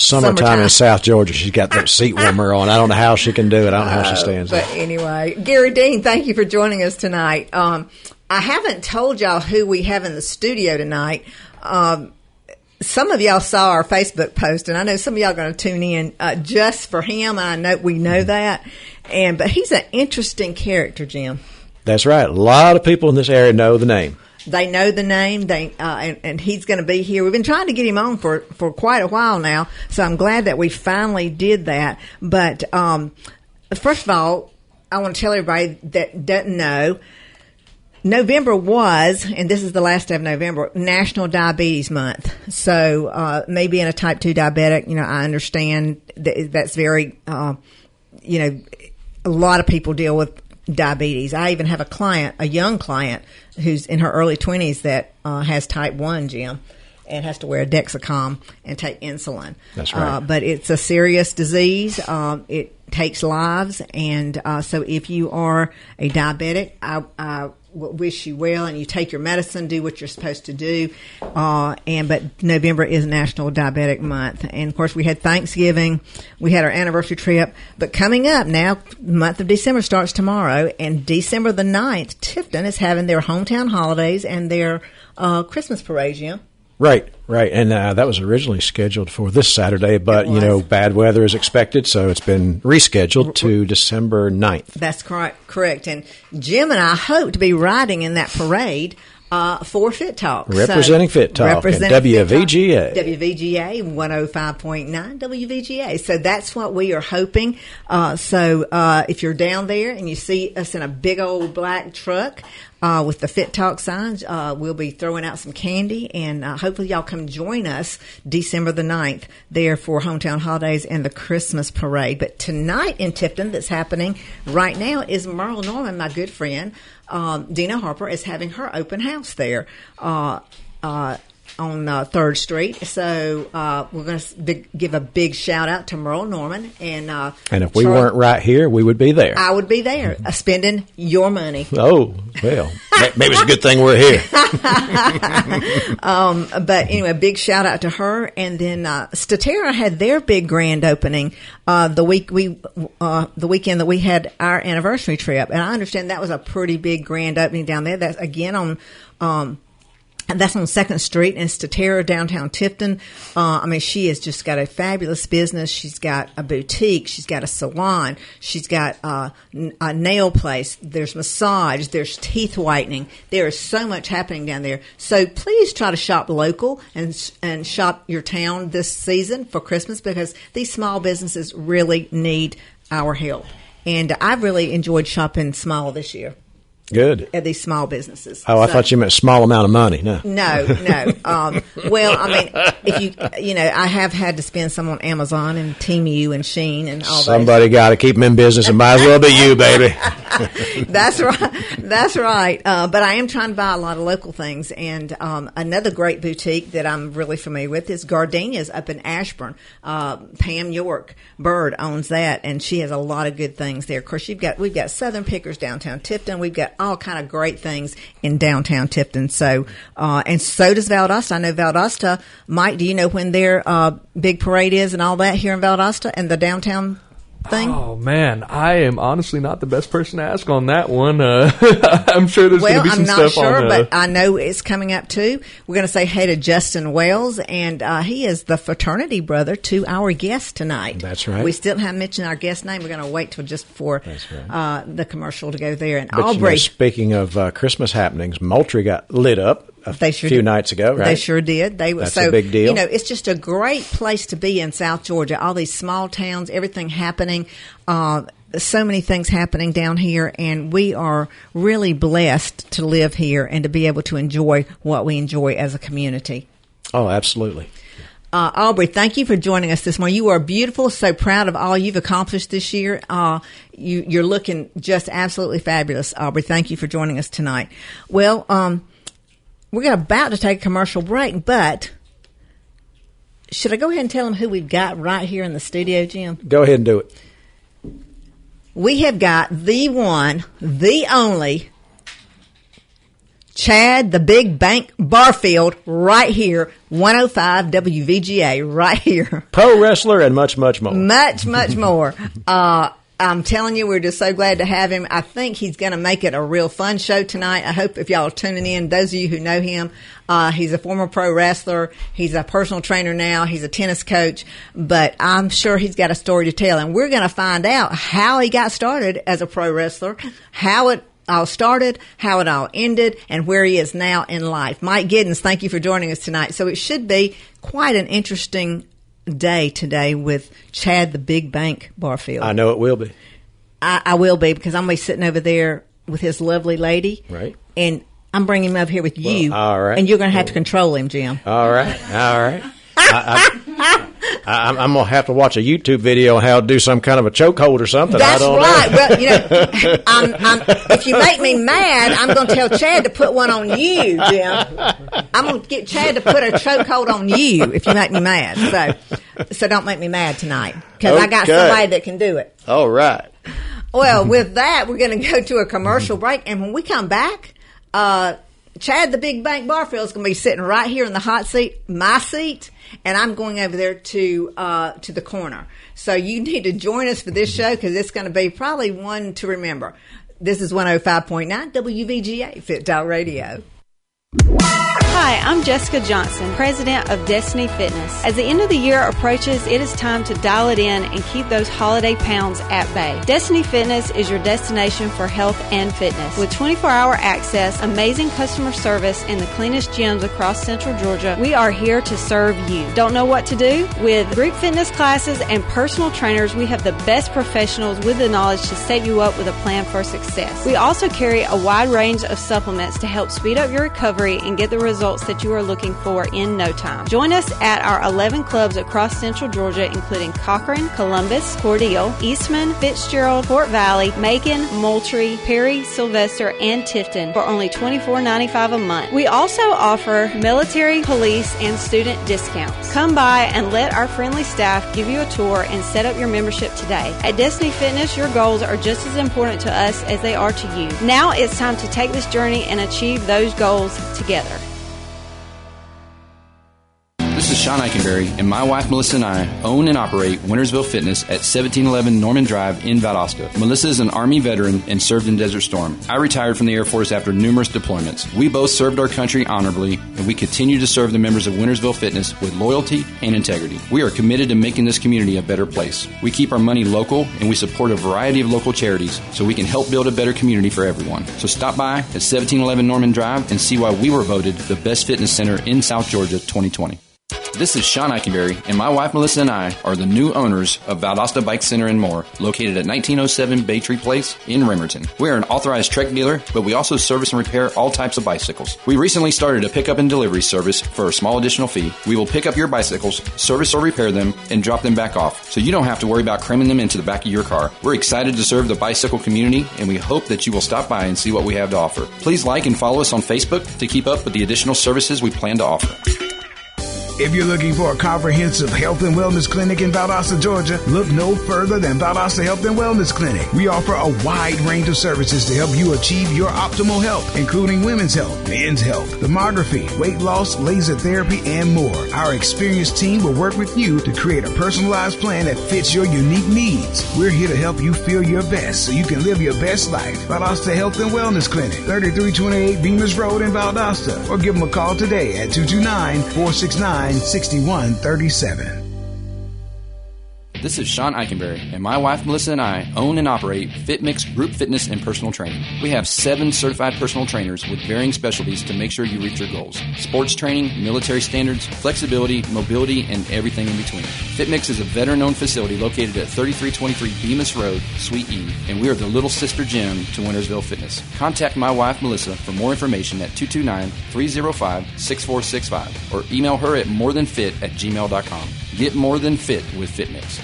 Summertime in South Georgia. She's got that seat warmer on. I don't know how she can do it. I don't know how she stands But anyway, Gary Dean, thank you for joining us tonight. I haven't told y'all who we have in the studio tonight. Some of y'all saw our Facebook post, and I know some of y'all are going to tune in just for him. I know we know that, but he's an interesting character, Jim. That's right. A lot of people in this area know the name. They know the name. And he's going to be here. We've been trying to get him on for quite a while now, so I'm glad that we finally did that. But first of all, I want to tell everybody that doesn't know. November was, and this is the last day of November, National Diabetes Month. So, maybe in a type 2 diabetic, I understand that's very, a lot of people deal with diabetes. I even have a young client who's in her early 20s that has type 1, Jim, and has to wear a Dexcom and take insulin. That's right. But it's a serious disease. It takes lives. And so if you are a diabetic, I wish you well, and you take your medicine, do what you're supposed to do. But November is National Diabetic Month. And of course we had Thanksgiving, we had our anniversary trip, but coming up now, the month of December starts tomorrow, and December the 9th, Tifton is having their hometown holidays and their Christmas parade, Jim. Right. And that was originally scheduled for this Saturday, but, bad weather is expected, so it's been rescheduled to December 9th. That's correct. And Jim and I hope to be riding in that parade for Fit Talk. Representing Fit Talk and WVGA. WVGA 105.9 WVGA. So that's what we are hoping. So if you're down there and you see us in a big old black truck with the Fit Talk signs, we'll be throwing out some candy, and hopefully y'all come join us December the 9th there for Hometown Holidays and the Christmas Parade. But tonight in Tifton, that's happening right now, is Merle Norman, my good friend. Dina Harper is having her open house there on 3rd Street. So we're going to give a big shout out to Merle Norman. And if we weren't right here, we would be there. I would be there spending your money. Oh, well, maybe it's a good thing we're here. But anyway, big shout out to her. And then Statera had their big grand opening the weekend that we had our anniversary trip. And I understand that was a pretty big grand opening down there. That's again on and that's on 2nd Street in Statera, downtown Tifton. She has just got a fabulous business. She's got a boutique. She's got a salon. She's got a nail place. There's massage. There's teeth whitening. There is so much happening down there. So please try to shop local and shop your town this season for Christmas, because these small businesses really need our help. And I've really enjoyed shopping small this year. Good. At these small businesses. Oh, I thought you meant small amount of money. No. If I have had to spend some on Amazon and Temu and Shein and all that. Somebody got to keep them in business, and might as well be you, baby. That's right. But I am trying to buy a lot of local things. And another great boutique that I'm really familiar with is Gardenia's up in Ashburn. Pam York Bird owns that, and she has a lot of good things there. Of course, we've got Southern Pickers downtown Tifton. We've got all kind of great things in downtown Tifton. So, and so does Valdosta. I know Valdosta. Mike, do you know when their big parade is and all that here in Valdosta and the downtown thing? Oh, man. I am honestly not the best person to ask on that one. I'm sure there's going to be some stuff on I'm not sure, but I know it's coming up, too. We're going to say hey to Justin Wells, and he is the fraternity brother to our guest tonight. That's right. We still haven't mentioned our guest name. We're going to wait till just before the commercial to go there. And but Aubrey. Speaking of Christmas happenings, Moultrie got lit up a few nights ago, right? They sure did. That's a big deal. It's just a great place to be in South Georgia. All these small towns, everything happening, so many things happening down here, and we are really blessed to live here and to be able to enjoy what we enjoy as a community. Oh, absolutely. Aubrey, thank you for joining us this morning. You are beautiful. So proud of all you've accomplished this year. You're looking just absolutely fabulous, Aubrey. Thank you for joining us tonight. Well, we're about to take a commercial break, but should I go ahead and tell them who we've got right here in the studio, Jim? Go ahead and do it. We have got the one, the only, Chad the Big Bank Barfield right here, 105 WVGA right here. Pro wrestler and much, much more. Much, much more. I'm telling you, we're just so glad to have him. I think he's going to make it a real fun show tonight. I hope if y'all are tuning in, those of you who know him, he's a former pro wrestler. He's a personal trainer now. He's a tennis coach, but I'm sure he's got a story to tell. And we're going to find out how he got started as a pro wrestler, how it all started, how it all ended, and where he is now in life. Mike Giddens, thank you for joining us tonight. So it should be quite an interesting day today with Chad the Big Bank Barfield. I know it will be. I will be, because I'm going to be sitting over there with his lovely lady. Right. And I'm bringing him up here with you. All right. And you're going to have to control him, Jim. All right. I'm going to have to watch a YouTube video on how to do some kind of a chokehold or something. That's I don't right. know. Well, you know, if you make me mad, I'm going to tell Chad to put one on you, Jim. I'm going to get Chad to put a chokehold on you if you make me mad. So don't make me mad tonight, because I got somebody that can do it. All right. Well, with that, we're going to go to a commercial break, and when we come back, Chad the Big Bank Barfield is going to be sitting right here in the hot seat, my seat, and I'm going over there to the corner. So you need to join us for this show, because it's going to be probably one to remember. This is 105.9 WVGA Fit Talk Radio. Hi, I'm Jessica Johnson, president of Destiny Fitness. As the end of the year approaches, it is time to dial it in and keep those holiday pounds at bay. Destiny Fitness is your destination for health and fitness. With 24-hour access, amazing customer service, and the cleanest gyms across Central Georgia, we are here to serve you. Don't know what to do? With group fitness classes and personal trainers, we have the best professionals with the knowledge to set you up with a plan for success. We also carry a wide range of supplements to help speed up your recovery and get the results that you are looking for in no time. Join us at our 11 clubs across Central Georgia, including Cochran, Columbus, Cordele, Eastman, Fitzgerald, Fort Valley, Macon, Moultrie, Perry, Sylvester, and Tifton for only $24.95 a month. We also offer military, police, and student discounts. Come by and let our friendly staff give you a tour and set up your membership today. At Destiny Fitness, your goals are just as important to us as they are to you. Now it's time to take this journey and achieve those goals together. This is Sean Eikenberry, and my wife Melissa and I own and operate Wintersville Fitness at 1711 Norman Drive in Valdosta. Melissa is an Army veteran and served in Desert Storm. I retired from the Air Force after numerous deployments. We both served our country honorably, and we continue to serve the members of Wintersville Fitness with loyalty and integrity. We are committed to making this community a better place. We keep our money local, and we support a variety of local charities so we can help build a better community for everyone. So stop by at 1711 Norman Drive and see why we were voted the best fitness center in South Georgia 2020. This is Sean Eikenberry, and my wife Melissa and I are the new owners of Valdosta Bike Center and More, located at 1907 Bay Tree Place in Remerton. We are an authorized Trek dealer, but we also service and repair all types of bicycles. We recently started a pickup and delivery service for a small additional fee. We will pick up your bicycles, service or repair them, and drop them back off, so you don't have to worry about cramming them into the back of your car. We're excited to serve the bicycle community, and we hope that you will stop by and see what we have to offer. Please like and follow us on Facebook to keep up with the additional services we plan to offer. If you're looking for a comprehensive health and wellness clinic in Valdosta, Georgia, look no further than Valdosta Health and Wellness Clinic. We offer a wide range of services to help you achieve your optimal health, including women's health, men's health, thermography, weight loss, laser therapy, and more. Our experienced team will work with you to create a personalized plan that fits your unique needs. We're here to help you feel your best so you can live your best life. Valdosta Health and Wellness Clinic, 3328 Bemis Road in Valdosta. Or give them a call today at 229-469-6137. This is Sean Eikenberry, and my wife Melissa and I own and operate FitMix Group Fitness and Personal Training. We have 7 certified personal trainers with varying specialties to make sure you reach your goals. Sports training, military standards, flexibility, mobility, and everything in between. FitMix is a veteran-owned facility located at 3323 Bemis Road, Suite E, and we are the little sister gym to Wintersville Fitness. Contact my wife Melissa for more information at 229-305-6465 or email her at morethanfit@gmail.com. Get more than fit with FitMix.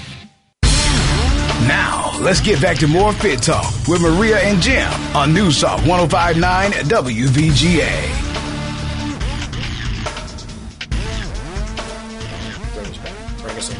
Now, let's get back to more Fit Talk with Maria and Jim on News Talk 105.9 WVGA. Bring us in.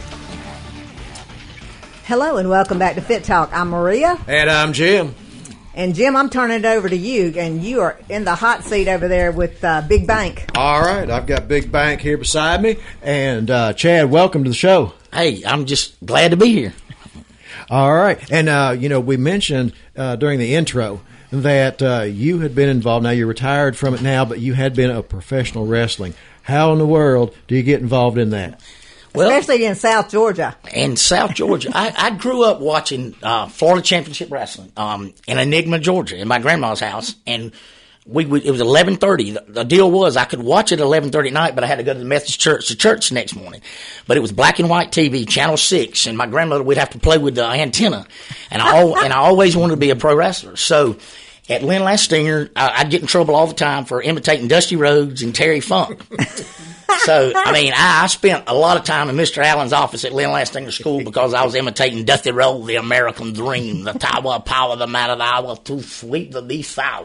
Hello and welcome back to Fit Talk. I'm Maria. And I'm Jim. And Jim, I'm turning it over to you, and you are in the hot seat over there with Big Bank. All right, I've got Big Bank here beside me, and Chad, welcome to the show. Hey, I'm just glad to be here. All right, and we mentioned during the intro that you had been involved. Now you're retired from it now, but you had been a professional wrestling. How in the world do you get involved in that? Well, especially in South Georgia. In South Georgia, I grew up watching Florida Championship Wrestling in Enigma, Georgia, in my grandma's house, and it was 11:30. The deal was I could watch it at 11:30 at night, but I had to go to the Methodist church the next morning. But it was black and white TV, Channel 6, and my grandmother would have to play with the antenna, and I always wanted to be a pro wrestler. So at Lynn Lastinger, I'd get in trouble all the time for imitating Dusty Rhodes and Terry Funk. So, I spent a lot of time in Mr. Allen's office at Lynn Lastinger School because I was imitating Dusty Rhodes, the American Dream, the tower of power, the man of the hour, too sweet to be sour.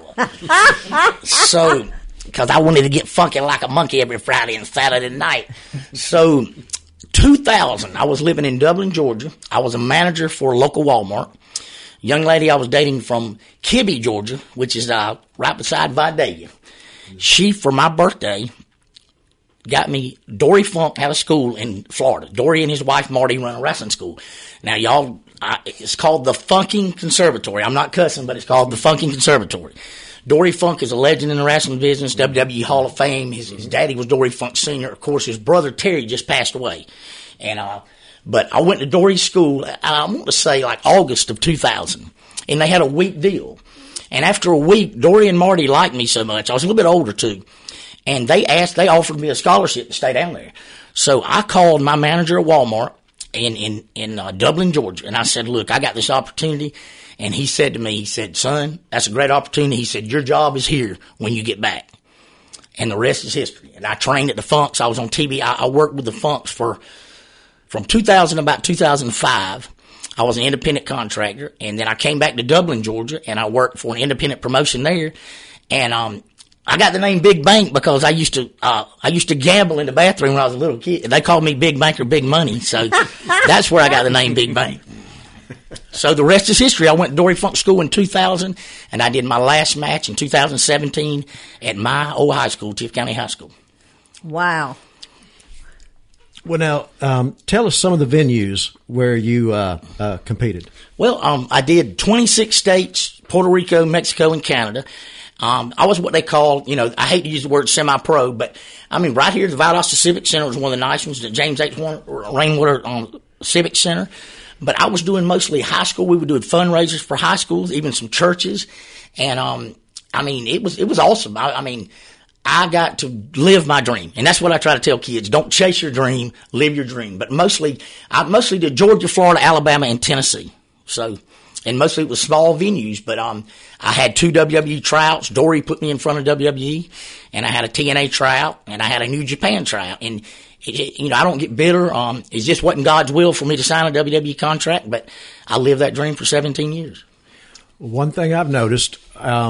So, because I wanted to get funky like a monkey every Friday and Saturday night. So, 2000, I was living in Dublin, Georgia. I was a manager for a local Walmart. Young lady I was dating from Kibby, Georgia, which is right beside Vidalia. She, for my birthday, got me Dory Funk out of school in Florida. Dory and his wife Marty run a wrestling school. Now, y'all, it's called the Funking Conservatory. I'm not cussing, but it's called the Funking Conservatory. Dory Funk is a legend in the wrestling business, WWE Hall of Fame. His daddy was Dory Funk Sr. Of course, his brother Terry just passed away. And but I went to Dory's school, I want to say like August of 2000, and they had a week deal. And after a week, Dory and Marty liked me so much. I was a little bit older too. And they offered me a scholarship to stay down there. So I called my manager at Walmart in Dublin, Georgia, and I said, look, I got this opportunity. And he said to me, son, that's a great opportunity. He said, your job is here when you get back. And the rest is history. And I trained at the Funks. I was on TV. I worked with the Funks from 2000 about 2005. I was an independent contractor. And then I came back to Dublin, Georgia, and I worked for an independent promotion there. And I got the name Big Bank because I used to gamble in the bathroom when I was a little kid. They called me Big Bank or Big Money, so that's where I got the name Big Bank. So the rest is history. I went to Dory Funk School in 2000, and I did my last match in 2017 at my old high school, Tiff County High School. Wow. Well, now, tell us some of the venues where you competed. Well, I did 26 states, Puerto Rico, Mexico, and Canada. I was what they call, I hate to use the word semi-pro, but right here, the Valdosta Civic Center was one of the nice ones, the James H. Rainwater Civic Center. But I was doing mostly high school. We were doing fundraisers for high schools, even some churches. And, it was awesome. I got to live my dream. And that's what I try to tell kids. Don't chase your dream, live your dream. But I mostly did Georgia, Florida, Alabama, and Tennessee. So, and mostly it was small venues, but I had 2 WWE tryouts. Dory put me in front of WWE, and I had a TNA tryout, and I had a New Japan tryout. And, I don't get bitter. It just wasn't God's will for me to sign a WWE contract, but I lived that dream for 17 years. One thing I've noticed,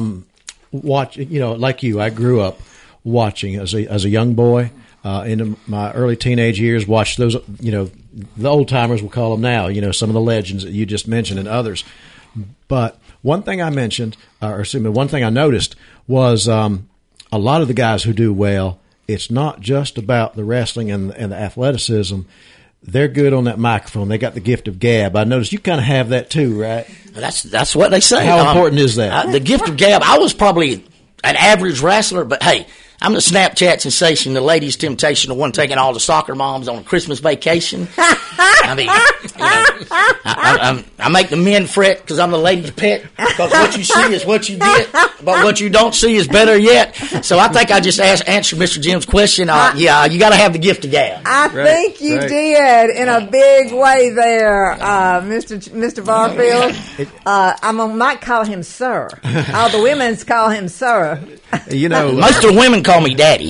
like you, I grew up watching as a young boy, into my early teenage years, watched those, the old timers, we'll call them now, some of the legends that you just mentioned and others. But one thing I mentioned, one thing I noticed was a lot of the guys who do well, it's not just about the wrestling and the athleticism. They're good on that microphone. They got the gift of gab. I noticed you kind of have that too, right? That's what they say. How important is that? The gift of gab. I was probably an average wrestler, but hey, I'm the Snapchat sensation, the ladies' temptation, the one taking all the soccer moms on a Christmas vacation. I make the men fret because I'm the ladies' pet, because what you see is what you get, but what you don't see is better yet. So I think I just answered Mr. Jim's question. You got to have the gift of gab. I think you did in a big way there, Mr. Barfield. I might call him sir. All the women's call him sir. Most of the women call me daddy.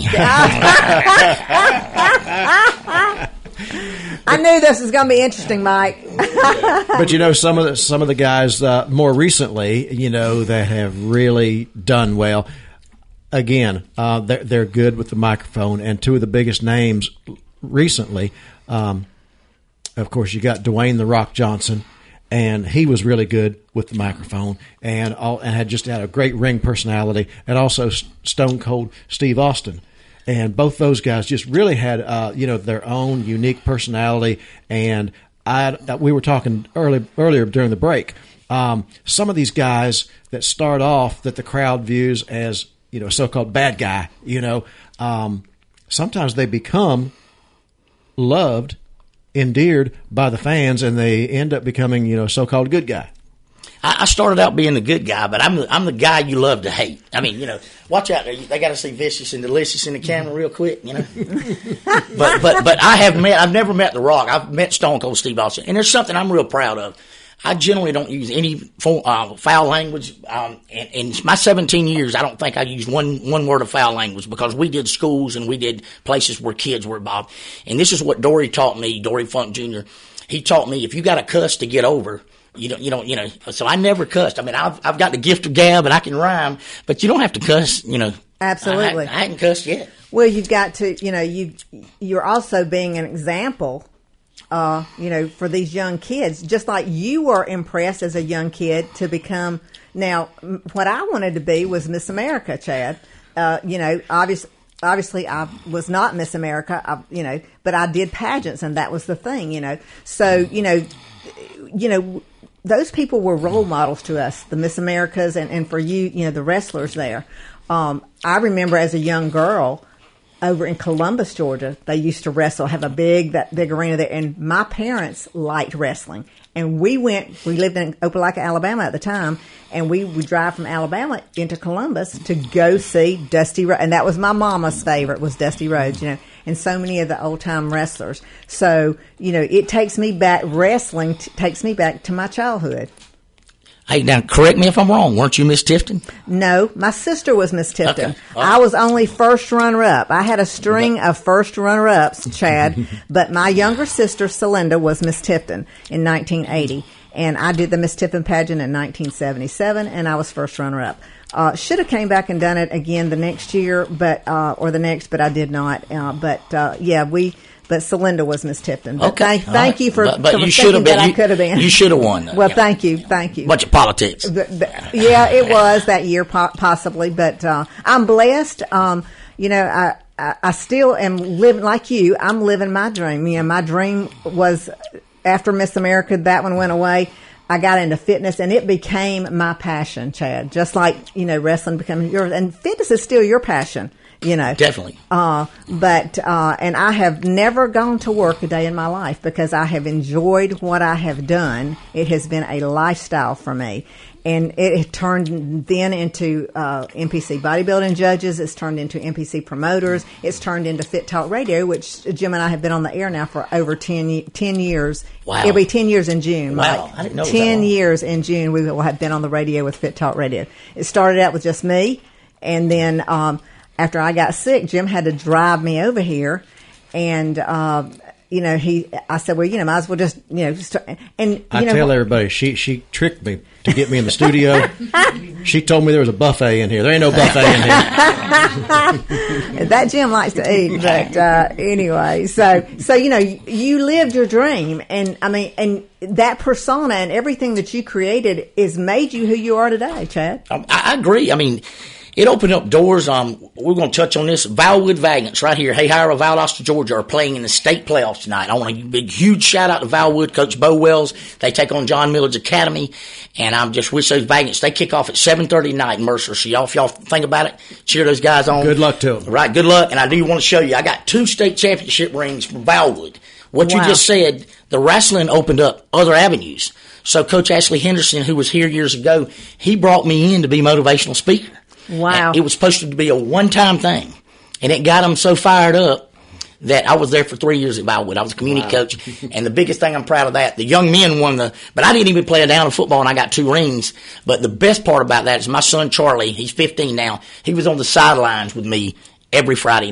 I knew this was going to be interesting, Mike. But some of the guys more recently, that have really done well. Again, they're good with the microphone, and 2 of the biggest names recently, of course, you got Dwayne "The Rock" Johnson, and he was really good with the microphone, and had a great ring personality, and also Stone Cold Steve Austin. And both those guys just really had, their own unique personality. And we were talking earlier during the break. Some of these guys that start off that the crowd views as, a so-called bad guy, sometimes they become loved, endeared by the fans, and they end up becoming, a so-called good guy. I started out being the good guy, but I'm the guy you love to hate. I mean, watch out. They got to see Vicious and Delicious in the camera real quick, But I've never met The Rock. I've met Stone Cold Steve Austin, and there's something I'm real proud of. I generally don't use any foul language. In my 17 years, I don't think I used one word of foul language, because we did schools and we did places where kids were involved. And this is what Dory taught me, Dory Funk Jr. He taught me, if you got to cuss to get over, you don't. So I never cussed. I mean, I've got the gift of gab and I can rhyme, but you don't have to cuss. Absolutely. I hadn't cussed yet. Well, you've got to. You're also being an example. For these young kids, just like you were impressed as a young kid to become. Now, what I wanted to be was Miss America, Chad. Obviously, I was not Miss America. But I did pageants, and that was the thing. So those people were role models to us, the Miss Americas, and for you, the wrestlers there. I remember as a young girl, over in Columbus, Georgia, they used to wrestle, have that big arena there, and my parents liked wrestling. And we lived in Opelika, Alabama at the time, and we would drive from Alabama into Columbus to go see Dusty Rhodes. And that was my mama's favorite, was Dusty Rhodes, and so many of the old-time wrestlers. So, it takes me back, wrestling takes me back to my childhood. Hey, now, correct me if I'm wrong. Weren't you Miss Tifton? No, my sister was Miss Tifton. Okay. I was only first runner-up. I had a string of first runner-ups, Chad, but my younger sister, Celinda, was Miss Tifton in 1980, and I did the Miss Tifton pageant in 1977, and I was first runner-up. Should have came back and done it again the next year, but I did not. But Celinda was Miss Tifton. But okay. Thank you for you should have been. I could have been. You should have won. Well, thank you. Bunch of politics. Yeah, it was that year possibly, but I'm blessed. I still am living like you. I'm living my dream. My dream was after Miss America. That one went away. I got into fitness, and it became my passion, Chad. Just like wrestling becoming yours, and fitness is still your passion. Definitely. And I have never gone to work a day in my life because I have enjoyed what I have done. It has been a lifestyle for me. And it turned then into NPC bodybuilding judges. It's turned into NPC promoters. It's turned into Fit Talk Radio, which Jim and I have been on the air now for over 10 years. Wow. It'll be 10 years in June. Wow. I didn't know 10 years in June we will have been on the radio with Fit Talk Radio. It started out with just me, and then after I got sick, Jim had to drive me over here, and I said, well, might as well just, and I tell everybody, she tricked me to get me in the studio. She told me there was a buffet in here. There ain't no buffet in here. That Jim likes to eat, but anyway, so you lived your dream, and and that persona and everything that you created is made you who you are today, Chad. I agree. It opened up doors. We're going to touch on this. Valwood Valiants right here. Hayhire, Valdosta, Georgia are playing in the state playoffs tonight. I want a big, huge shout out to Valwood, Coach Bo Wells. They take on John Millard's Academy, and I just wish those Valiants, they kick off at 7:30 tonight in Mercer. So if y'all think about it, cheer those guys on. Good luck to them. Right, good luck. And I do want to show you, I got 2 state championship rings from Valwood. What you just said, the wrestling opened up other avenues. So Coach Ashley Henderson, who was here years ago, he brought me in to be motivational speaker. Wow. And it was supposed to be a one-time thing, and it got them so fired up that I was there for 3 years at Valwood. I was a community coach, and the biggest thing I'm proud of that, the young men won but I didn't even play a down of football, and I got 2 rings. But the best part about that is my son Charlie, he's 15 now, he was on the sidelines with me every Friday night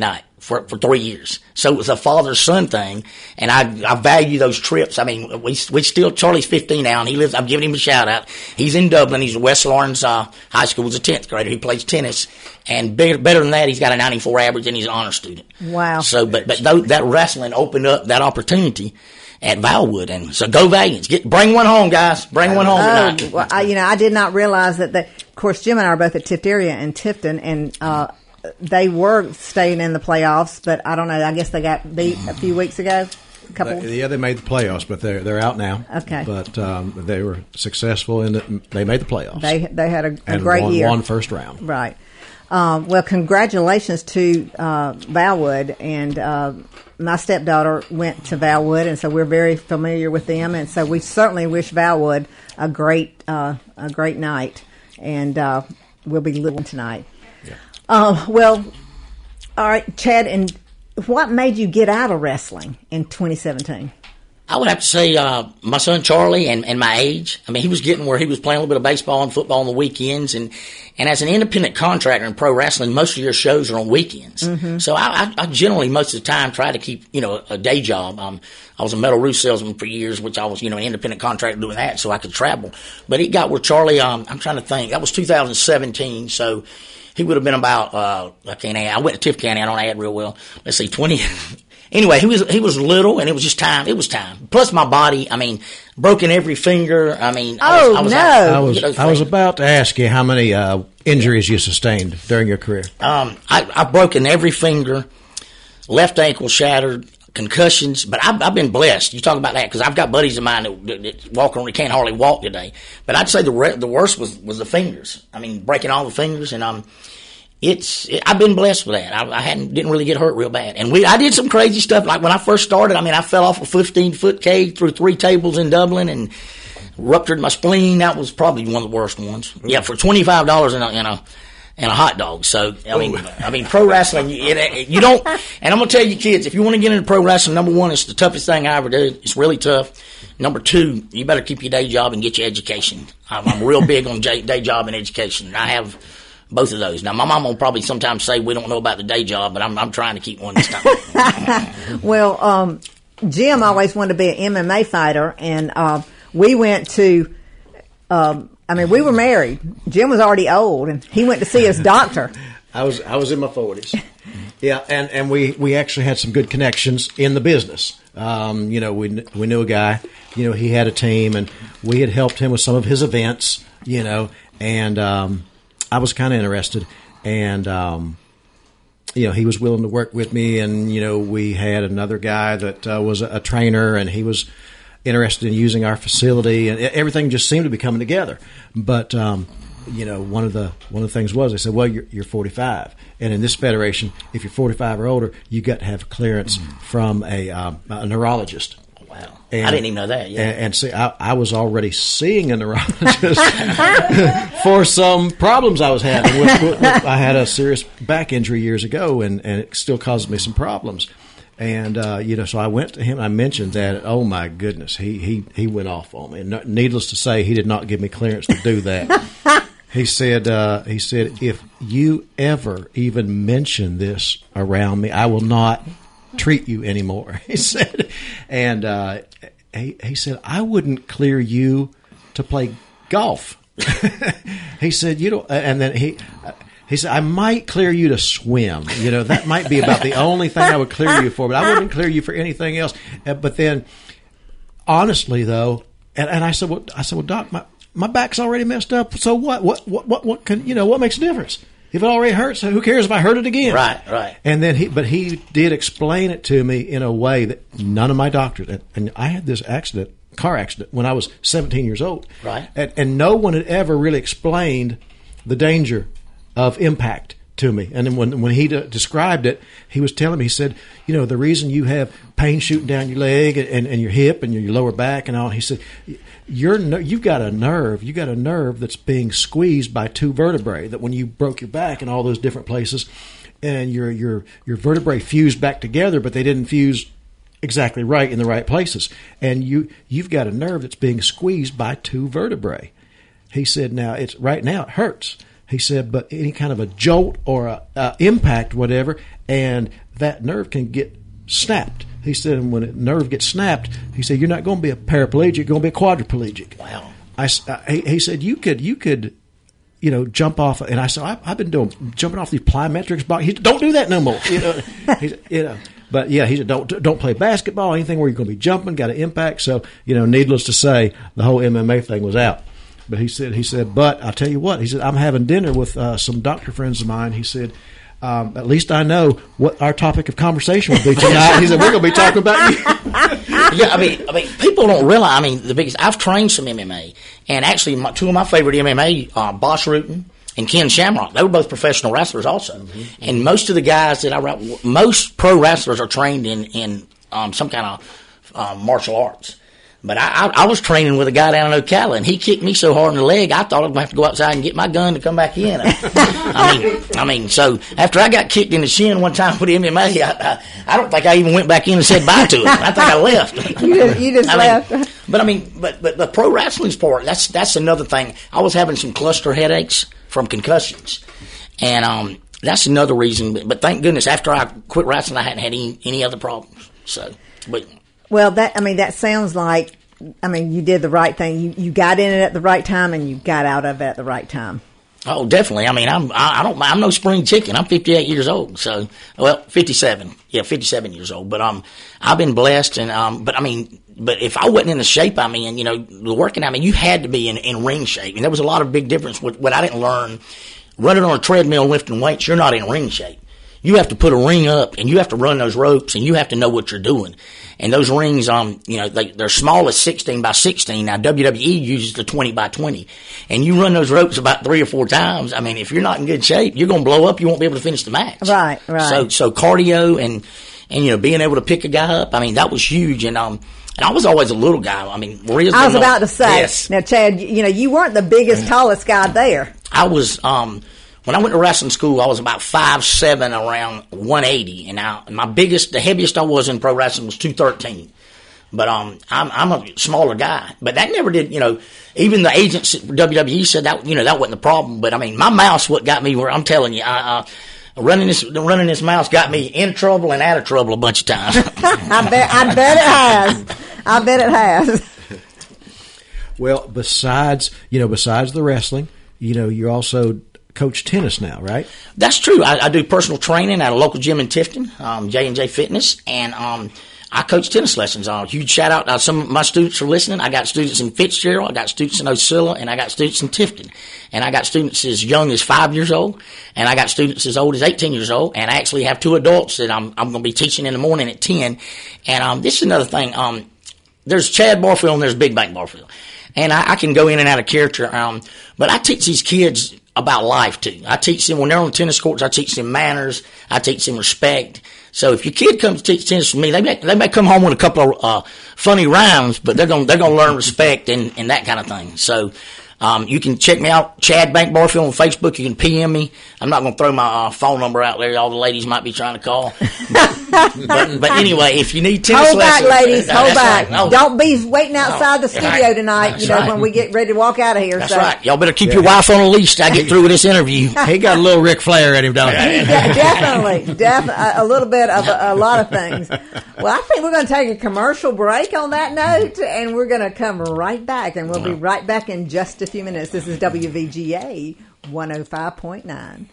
for 3 years. So it was a father-son thing, and I value those trips. I mean, we still, Charlie's 15 now, and I'm giving him a shout-out. He's in Dublin. He's at West Lawrence High School. He's a 10th grader. He plays tennis, and better than that, he's got a 94 average, and he's an honor student. Wow. So, but that wrestling opened up that opportunity at Valwood, and so go Valiants. Bring one home, guys. Bring one home tonight. Well, I did not realize that. Of course, Jim and I are both at Tift area in Tifton, and they were staying in the playoffs, but I don't know. I guess they got beat a few weeks ago. Yeah, they made the playoffs, but they're out now. Okay, but they were successful they made the playoffs. They had a great year. Won first round. Right. Well, congratulations to Valwood, and my stepdaughter went to Valwood, and so we're very familiar with them, and so we certainly wish Valwood a great night, and we'll be living tonight. Yeah. Well, all right, Chad, and what made you get out of wrestling in 2017? I would have to say my son Charlie and my age. I mean, he was getting where he was playing a little bit of baseball and football on the weekends. And as an independent contractor in pro wrestling, most of your shows are on weekends. Mm-hmm. So I generally, most of the time, try to keep, a day job. I was a metal roof salesman for years, which I was, an independent contractor doing that so I could travel. But it got where Charlie, I'm trying to think, that was 2017. So he would have been about, I went to Tift County. I don't add real well. Let's see, 20. Anyway, he was little, and it was just time. It was time. Plus, my body. I mean, broken every finger. I mean, I was about to ask you how many injuries you sustained during your career. I've broken every finger, left ankle shattered, concussions. But I've been blessed. You talk about that because I've got buddies of mine that walk around. They can't hardly walk today. But I'd say the worst was the fingers. I mean, breaking all the fingers, and I've been blessed with that. I didn't really get hurt real bad. And I did some crazy stuff. Like when I first started, I mean, I fell off a 15-foot cage through 3 tables in Dublin and ruptured my spleen. That was probably one of the worst ones. Yeah, for $25 and a hot dog. So, I mean, pro wrestling, you don't, and I'm going to tell you kids, if you want to get into pro wrestling, number one, it's the toughest thing I ever did. It's really tough. Number two, you better keep your day job and get your education. I'm real big on day job and education. I have both of those. Now, my mom will probably sometimes say we don't know about the day job, but I'm trying to keep one this time. Well, Jim always wanted to be an MMA fighter, and we went to, we were married. Jim was already old, and he went to see his doctor. I was in my 40s. Yeah, and we actually had some good connections in the business. We knew a guy. He had a team, and we had helped him with some of his events. And I was kind of interested, and he was willing to work with me. And we had another guy that was a trainer, and he was interested in using our facility, and everything just seemed to be coming together. But one of the things was they said, well, you're 45, and in this federation, if you're 45 or older, you got to have clearance from a neurologist. Wow. I didn't even know that. Yeah. And see, I was already seeing a neurologist for some problems I was having. I had a serious back injury years ago, and it still causes me some problems. And so I went to him. I mentioned that. Oh my goodness, he went off on me. And needless to say, he did not give me clearance to do that. He said, if you ever even mention this around me, I will not treat you anymore. He said, and he said, I wouldn't clear you to play golf. He said, and then he said, I might clear you to swim. That might be about the only thing I would clear you for, but I wouldn't clear you for anything else. But then, honestly, though, and I said, well, Doc, my back's already messed up. So what? What can what makes a difference? If it already hurts, who cares if I hurt it again? Right. And then he did explain it to me in a way that none of my doctors. And I had this car accident, when I was 17 years old. Right. And no one had ever really explained the danger of impact to me. And then when he described it, he was telling me, he said, the reason you have pain shooting down your leg and your hip and your lower back and all, he said, you've got a nerve that's being squeezed by 2 vertebrae, that when you broke your back in all those different places, and your vertebrae fused back together, but they didn't fuse exactly right in the right places. And you've got a nerve that's being squeezed by 2 vertebrae. He said, right now it hurts. He said, but any kind of a jolt or a impact, whatever, and that nerve can get snapped. He said, and when a nerve gets snapped, he said, you're not going to be a paraplegic, you're going to be a quadriplegic. Wow. He said, you could, jump off. And I said, I've been jumping off these plyometrics box. He said, don't do that no more. He said, but yeah, he said, don't play basketball, anything where you're going to be jumping, got an impact. So, needless to say, the whole MMA thing was out. But he said, but I'll tell you what, he said, I'm having dinner with some doctor friends of mine. He said, at least I know what our topic of conversation will be tonight. He said, we're going to be talking about you. Yeah, I mean, people don't realize. I mean, I've trained some MMA, and actually, two of my favorite MMA, Boss Rutan and Ken Shamrock, they were both professional wrestlers also. Mm-hmm. And most of the guys that most pro wrestlers are trained in some kind of martial arts. But I was training with a guy down in Ocala, and he kicked me so hard in the leg, I thought I was going to have to go outside and get my gun to come back in. So after I got kicked in the shin one time with MMA, I don't think I even went back in and said bye to him. I think I left. You just left. But the pro wrestling's part, that's another thing. I was having some cluster headaches from concussions, and that's another reason. But thank goodness, after I quit wrestling, I hadn't had any other problems. So, but. Well, that sounds like, you did the right thing. You got in it at the right time, and you got out of it at the right time. Oh, definitely. I mean, I'm no spring chicken. I'm 58 years old. So, 57. Yeah, 57 years old. But I've been blessed, and but if I wasn't in the shape I'm in, the working, you had to be in ring shape, and there was a lot of big difference. What I didn't learn, running on a treadmill, lifting weights, you're not in ring shape. You have to put a ring up, and you have to run those ropes, and you have to know what you're doing. And those rings, they're small as 16 by 16. Now, WWE uses the 20 by 20. And you run those ropes about 3 or 4 times. I mean, if you're not in good shape, you're going to blow up. You won't be able to finish the match. Right. So cardio and being able to pick a guy up, that was huge. And I was always a little guy. I was about to say, yes. Now, Chad, you weren't the biggest, tallest guy there. I was, when I went to wrestling school, I was about 5'7", around 180, and the heaviest I was in pro wrestling was 213. But I'm a smaller guy, but that never did. Even the agents at WWE said that that wasn't the problem. But my mouth's what got me where I'm telling you, running this mouth got me in trouble and out of trouble a bunch of times. I bet it has. Well, besides the wrestling, you're also coach tennis now, right? That's true. I do personal training at a local gym in Tifton, J&J Fitness, and I coach tennis lessons. Huge shout out. Some of my students are listening. I got students in Fitzgerald, I got students in Ocilla, and I got students in Tifton. And I got students as young as 5 years old, and I got students as old as 18 years old, and I actually have 2 adults that I'm going to be teaching in the morning at 10. And this is another thing. There's Chad Barfield and there's Big Bank Barfield. And I can go in and out of character, but I teach these kids about life too. I teach them when they're on the tennis courts. I teach them manners. I teach them respect. So if your kid comes to teach tennis with me, they may come home with a couple of funny rhymes, but they're gonna learn respect and that kind of thing. So you can check me out, Chad Bank Barfield on Facebook. You can PM me. I'm not going to throw my phone number out there. All the ladies might be trying to call. But anyway, if you need tennis hold lessons, back, ladies. Hold back. Right. No. Don't be waiting outside the studio tonight. Right. When we get ready to walk out of here. That's right. Y'all better keep your wife on a leash till I get through with this interview. He got a little Ric Flair at him, don't he? Definitely. A little bit of a lot of things. Well, I think we're going to take a commercial break on that note, and we're going to come right back, and we'll be right back in just a few minutes. This is WVGA 105.9.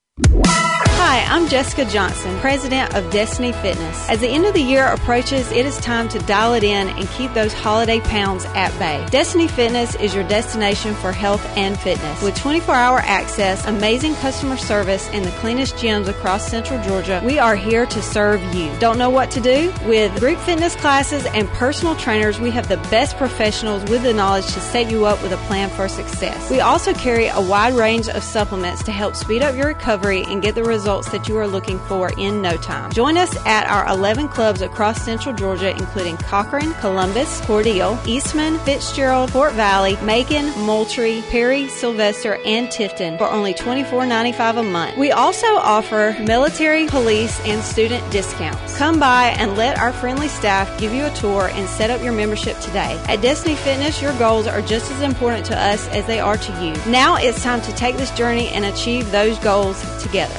Hi, I'm Jessica Johnson, president of Destiny Fitness. As the end of the year approaches, it is time to dial it in and keep those holiday pounds at bay. Destiny Fitness is your destination for health and fitness. With 24-hour access, amazing customer service, and the cleanest gyms across Central Georgia, we are here to serve you. Don't know what to do? With group fitness classes and personal trainers, we have the best professionals with the knowledge to set you up with a plan for success. We also carry a wide range of supplements to help speed up your recovery and get the results results that you are looking for in no time. Join us at our 11 clubs across Central Georgia, including Cochran, Columbus, Cordele, Eastman, Fitzgerald, Fort Valley, Macon, Moultrie, Perry, Sylvester, and Tifton for only $24.95 a month. We also offer military, police, and student discounts. Come by and let our friendly staff give you a tour and set up your membership today. At Destiny Fitness, your goals are just as important to us as they are to you. Now it's time to take this journey and achieve those goals together.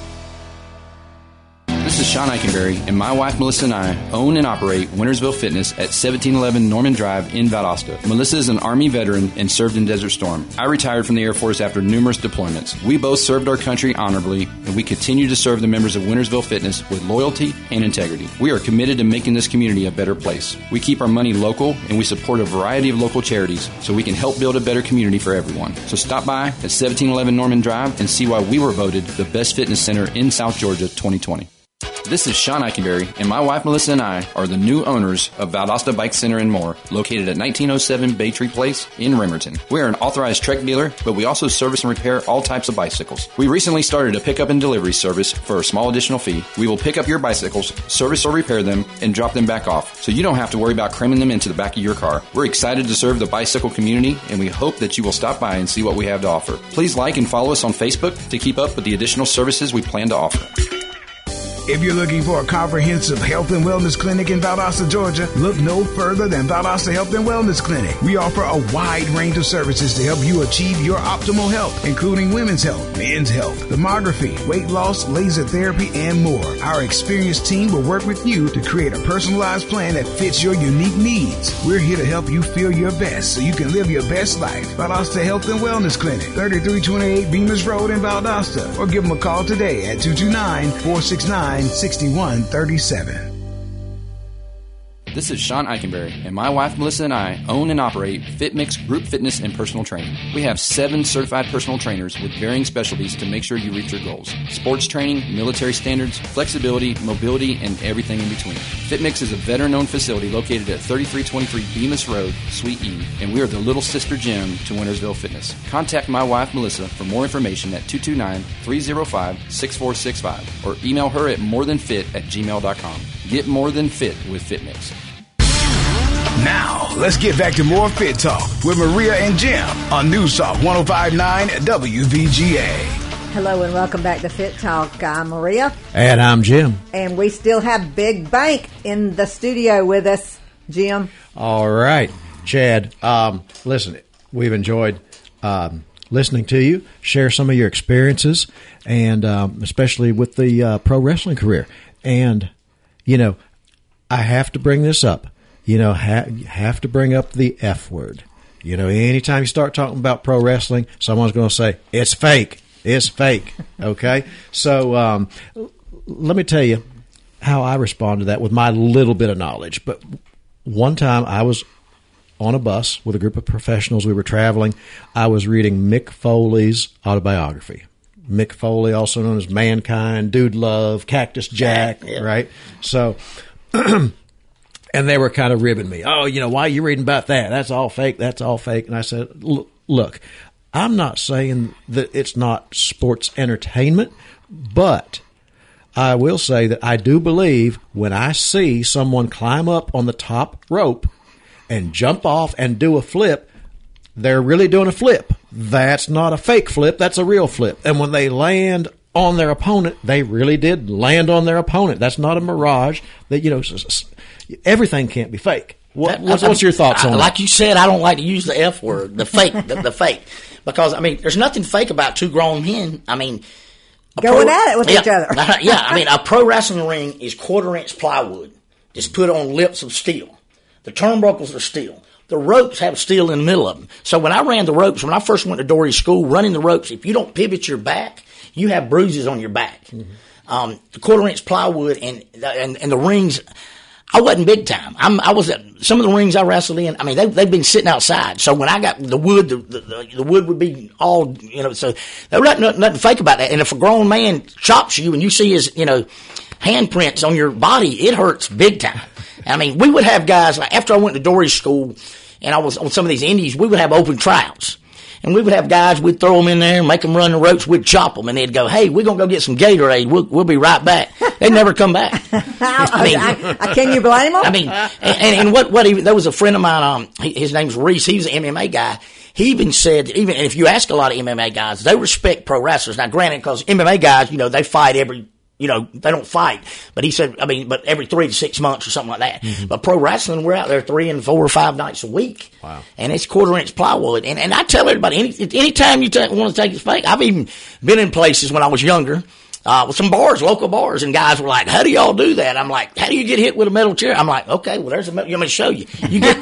This is Sean Eikenberry, and my wife Melissa and I own and operate Wintersville Fitness at 1711 Norman Drive in Valdosta. Melissa is an Army veteran and served in Desert Storm. I retired from the Air Force after numerous deployments. We both served our country honorably, and we continue to serve the members of Wintersville Fitness with loyalty and integrity. We are committed to making this community a better place. We keep our money local, and we support a variety of local charities so we can help build a better community for everyone. So stop by at 1711 Norman Drive and see why we were voted the best fitness center in South Georgia 2020. This is Sean Eikenberry, and my wife Melissa and I are the new owners of Valdosta Bike Center and More, located at 1907 Baytree Place in Remerton. We are an authorized Trek dealer, but we also service and repair all types of bicycles. We recently started a pickup and delivery service for a small additional fee. We will pick up your bicycles, service or repair them, and drop them back off, so you don't have to worry about cramming them into the back of your car. We're excited to serve the bicycle community, and we hope that you will stop by and see what we have to offer. Please like and follow us on Facebook to keep up with the additional services we plan to offer. If you're looking for a comprehensive health and wellness clinic in Valdosta, Georgia, look no further than Valdosta Health and Wellness Clinic. We offer a wide range of services to help you achieve your optimal health, including women's health, men's health, thermography, weight loss, laser therapy, and more. Our experienced team will work with you to create a personalized plan that fits your unique needs. We're here to help you feel your best so you can live your best life. Valdosta Health and Wellness Clinic, 3328 Bemis Road in Valdosta. Or give them a call today at 229-469-6137. This is Sean Eikenberry, and my wife Melissa and I own and operate FitMix Group Fitness and Personal Training. We have 7 certified personal trainers with varying specialties to make sure you reach your goals. Sports training, military standards, flexibility, mobility, and everything in between. FitMix is a veteran-owned facility located at 3323 Bemis Road, Suite E, and we are the little sister gym to Wintersville Fitness. Contact my wife Melissa for more information at 229-305-6465 or email her at morethanfit@gmail.com. Get more than fit with FitMix. Now, let's get back to more Fit Talk with Maria and Jim on News Talk 105.9 WVGA. Hello and welcome back to Fit Talk. I'm Maria. And I'm Jim. And we still have Big Bank in the studio with us, Jim. All right. Chad, listen, we've enjoyed listening to you, share some of your experiences, and especially with the pro wrestling career. And, you know, I have to bring this up. You know, have to bring up the F word. You know, anytime you start talking about pro wrestling, someone's going to say, it's fake. It's fake. Okay? So let me tell you how I respond to that with my little bit of knowledge. But one time I was on a bus with a group of professionals. We were traveling. I was reading Mick Foley's autobiography. Mick Foley, also known as Mankind, Dude Love, Cactus Jack, yeah. Right? So... And they were kind of ribbing me. Oh, you know, why are you reading about that? That's all fake. That's all fake. And I said, look, I'm not saying that it's not sports entertainment, but I will say that I do believe when I see someone climb up on the top rope and jump off and do a flip, they're really doing a flip. That's not a fake flip. That's a real flip. And when they land on their opponent, they really did land on their opponent. That's not a mirage. That, you know, everything can't be fake. What's your thoughts on that? Like you said, I don't like to use the F word, the fake, the fake, because I mean, there's nothing fake about two grown men. I mean, going at it with each other. Yeah, I mean, a pro wrestling ring is 1/4-inch plywood, just put on lips of steel. The turnbuckles are steel. The ropes have steel in the middle of them. So when I ran the ropes, when I first went to Dory School, running the ropes, if you don't pivot your back, you have bruises on your back. Mm-hmm. The 1/4-inch plywood and the rings. I wasn't big time. I was at some of the rings I wrestled in. I mean, they've been sitting outside. So when I got the wood, the wood would be all, you know. So there was nothing fake about that. And if a grown man chops you and you see his, you know, handprints on your body, it hurts big time. I mean, we would have guys, like after I went to Dory School and I was on some of these indies, we would have open tryouts. And we would have guys, we'd throw them in there, make them run the ropes, we'd chop them, and they'd go, hey, we're going to go get some Gatorade. We'll be right back. They'd never come back. Can you blame them? I mean, and what even, there was a friend of mine, his name's Reese, he was an MMA guy. He even said, and if you ask a lot of MMA guys, they respect pro wrestlers. Now, granted, because MMA guys, they fight they don't fight. But he said, but every 3 to 6 months or something like that. Mm-hmm. But pro wrestling, we're out there 3 and 4 or 5 nights a week. Wow. And it's 1/4-inch plywood. And I tell everybody, anytime you want to take it fake, I've even been in places when I was younger, with some bars, local bars, and guys were like, how do y'all do that? I'm like, how do you get hit with a metal chair? I'm like, okay, well, there's a metal, let me show you. You get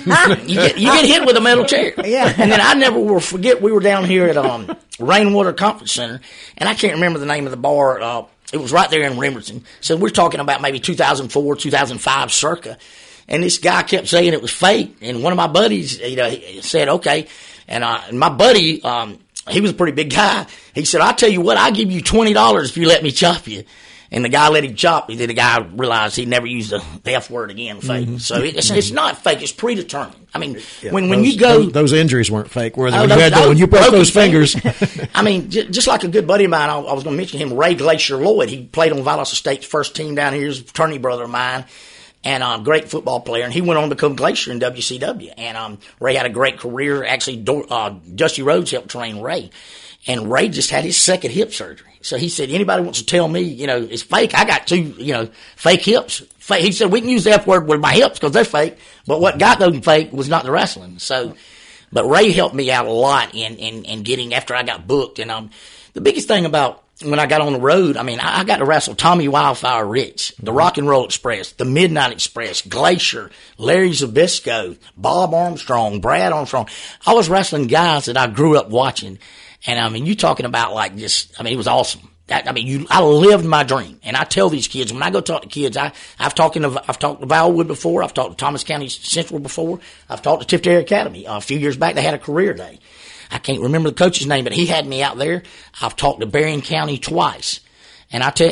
hit with a metal chair. Yeah. And then I never will forget, we were down here at, Rainwater Conference Center, and I can't remember the name of the bar, it was right there in Remington. So we're talking about maybe 2004, 2005 circa. And this guy kept saying it was fake. And one of my buddies, he said, okay. And my buddy, he was a pretty big guy. He said, I'll tell you what, I'll give you $20 if you let me chop you. And the guy let him chop me. Then the guy realized he'd never used the F word again, fake. Mm-hmm. So it's not fake. It's predetermined. I mean, when you go... Those injuries weren't fake, were they? When you broke those fingers. I mean, just like a good buddy of mine, I was going to mention him, Ray Glacier Lloyd. He played on Valdosta State's first team down here. He's a fraternity brother of mine. And a great football player. And he went on to become Glacier in WCW. And Ray had a great career. Actually, Dusty Rhodes helped train Ray. And Ray just had his second hip surgery. So he said, anybody wants to tell me, it's fake, I got 2, fake hips. He said, we can use the F word with my hips because they're fake. But what got them fake was not the wrestling. So, but Ray helped me out a lot in getting, after I got booked. And the biggest thing about when I got on the road, I got to wrestle Tommy Wildfire Rich, the Rock and Roll Express, the Midnight Express, Glacier, Larry Zbyszko, Bob Armstrong, Brad Armstrong. I was wrestling guys that I grew up watching. And you talking about it was awesome. I lived my dream. And I tell these kids, when I go talk to kids, I've talked to Valwood before. I've talked to Thomas County Central before. I've talked to Tift Area Academy. A few years back, they had a career day. I can't remember the coach's name, but he had me out there. I've talked to Berrien County twice. And I'm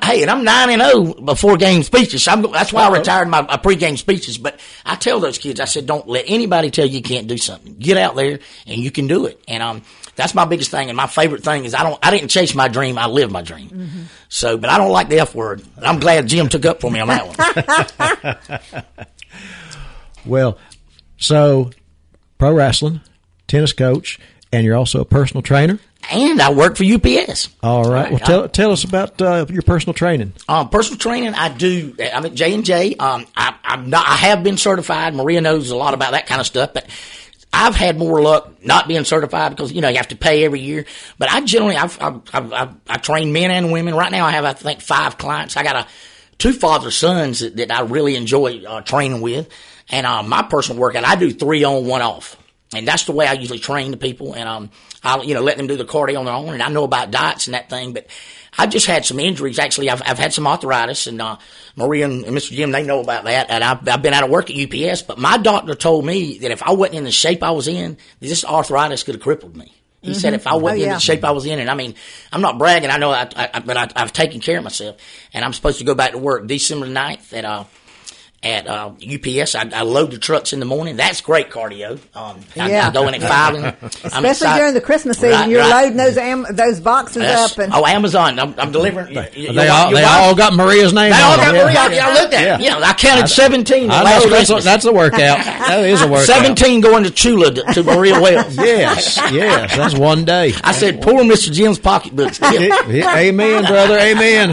9-0 before game speeches. That's why I retired my pregame speeches. But I tell those kids, I said, don't let anybody tell you can't do something. Get out there and you can do it. And, that's my biggest thing. And my favorite thing is I didn't chase my dream. I lived my dream. Mm-hmm. So, but I don't like the F word. I'm glad Jim took up for me on that one. Well, so pro wrestling, tennis coach, and you're also a personal trainer. And I work for UPS. All right. Well, tell us about your personal training. Personal training, I do. I'm at J&J. I have been certified. Maria knows a lot about that kind of stuff, but I've had more luck not being certified because, you have to pay every year. But I generally, I train men and women. Right now I have, I think, 5 clients. I got 2 father-sons that I really enjoy training with. And my personal workout, I do 3 on, 1 off. And that's the way I usually train the people. And I'll let them do the cardio on their own. And I know about diets and that thing. But I've just had some injuries. Actually, I've had some arthritis, and Maria and Mr. Jim, they know about that. And I've been out of work at UPS, but my doctor told me that if I wasn't in the shape I was in, this arthritis could have crippled me. He said if I wasn't in the shape I was in, and I'm not bragging. I know, but I've taken care of myself, and I'm supposed to go back to work December 9th at UPS. I load the trucks in the morning. That's great cardio. I go in at 5. Especially during the Christmas season, you're loading those boxes up. And Amazon. I'm delivering. They all got Maria's name. They all got Maria. I looked at it. I counted 17. That's a workout. That is a workout. 17 going to Chula to Maria Wells. Yes. That's one day. I said, pour Mr. Jim's pocketbooks. Amen, brother. Amen.